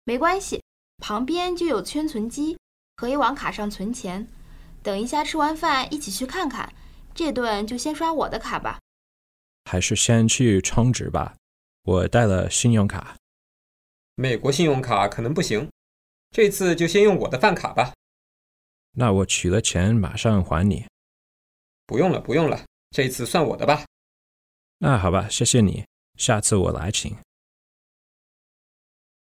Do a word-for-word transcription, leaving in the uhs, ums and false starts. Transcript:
没关系，旁边就有圈存机，可以往卡上存钱。等一下吃完饭一起去看看，这顿就先刷我的卡吧。 还是先去充值吧，我带了信用卡。 美国信用卡可能不行，这次就先用我的饭卡吧。 那我取了钱马上还你。 不用了不用了，这次算我的吧。 那好吧，谢谢你，下次我来请。